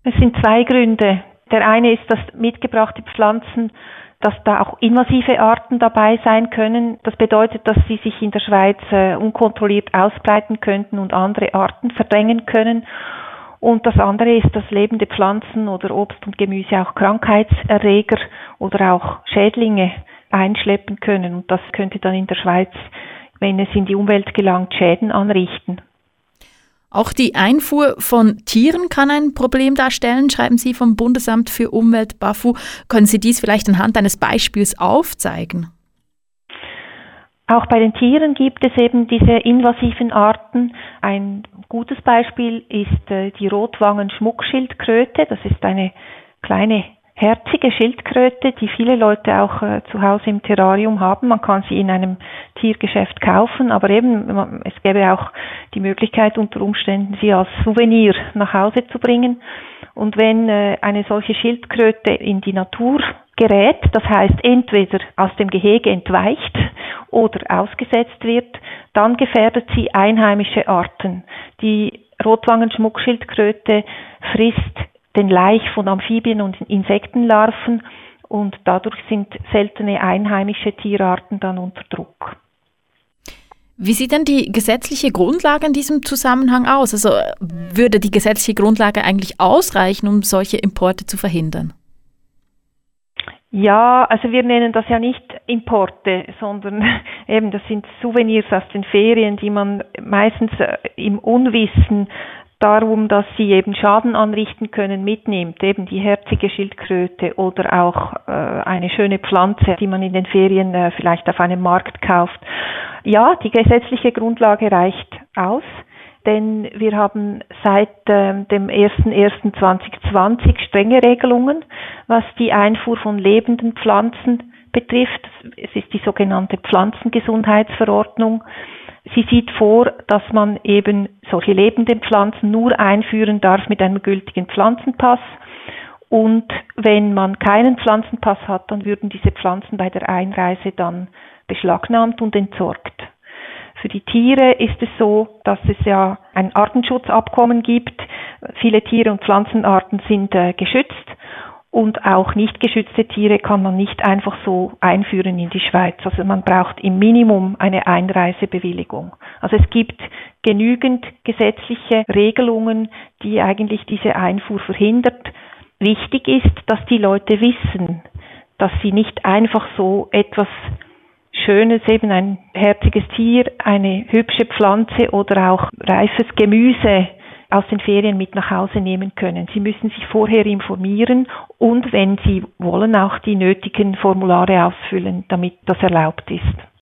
Es sind zwei Gründe. Der eine ist, dass mitgebrachte Pflanzen, dass da auch invasive Arten dabei sein können. Das bedeutet, dass sie sich in der Schweiz unkontrolliert ausbreiten könnten und andere Arten verdrängen können. Und das andere ist, dass lebende Pflanzen oder Obst und Gemüse auch Krankheitserreger oder auch Schädlinge einschleppen können. Und das könnte dann in der Schweiz, wenn es in die Umwelt gelangt, Schäden anrichten. Auch die Einfuhr von Tieren kann ein Problem darstellen, schreiben Sie vom Bundesamt für Umwelt BAFU. Können Sie dies vielleicht anhand eines Beispiels aufzeigen? Auch bei den Tieren gibt es eben diese invasiven Arten. Ein gutes Beispiel ist die Rotwangen-Schmuckschildkröte. Das ist eine kleine herzige Schildkröte, die viele Leute auch zu Hause im Terrarium haben. Man kann sie in einem Tiergeschäft kaufen, aber eben es gäbe auch die Möglichkeit, unter Umständen sie als Souvenir nach Hause zu bringen. Und wenn eine solche Schildkröte in die Natur gerät, das heißt entweder aus dem Gehege entweicht oder ausgesetzt wird, dann gefährdet sie einheimische Arten. Die Rotwangenschmuckschildkröte frisst den Laich von Amphibien und Insektenlarven und dadurch sind seltene einheimische Tierarten dann unter Druck. Wie sieht denn die gesetzliche Grundlage in diesem Zusammenhang aus? Also würde die gesetzliche Grundlage eigentlich ausreichen, um solche Importe zu verhindern? Ja, also wir nennen das ja nicht Importe, sondern eben das sind Souvenirs aus den Ferien, die man meistens im Unwissen darum, dass sie eben Schaden anrichten können, mitnimmt. Eben die herzige Schildkröte oder auch eine schöne Pflanze, die man in den Ferien vielleicht auf einem Markt kauft. Ja, die gesetzliche Grundlage reicht aus, denn wir haben seit dem 01.01.2020 strenge Regelungen, was die Einfuhr von lebenden Pflanzen betrifft. Es ist die sogenannte Pflanzengesundheitsverordnung. Sie sieht vor, dass man eben solche lebenden Pflanzen nur einführen darf mit einem gültigen Pflanzenpass. Und wenn man keinen Pflanzenpass hat, dann würden diese Pflanzen bei der Einreise dann beschlagnahmt und entsorgt. Für die Tiere ist es so, dass es ja ein Artenschutzabkommen gibt. Viele Tiere und Pflanzenarten sind geschützt. Und auch nicht geschützte Tiere kann man nicht einfach so einführen in die Schweiz. Also man braucht im Minimum eine Einreisebewilligung. Also es gibt genügend gesetzliche Regelungen, die eigentlich diese Einfuhr verhindert. Wichtig ist, dass die Leute wissen, dass sie nicht einfach so etwas Schönes, eben ein herziges Tier, eine hübsche Pflanze oder auch reifes Gemüse aus den Ferien mit nach Hause nehmen können. Sie müssen sich vorher informieren und, wenn Sie wollen, auch die nötigen Formulare ausfüllen, damit das erlaubt ist.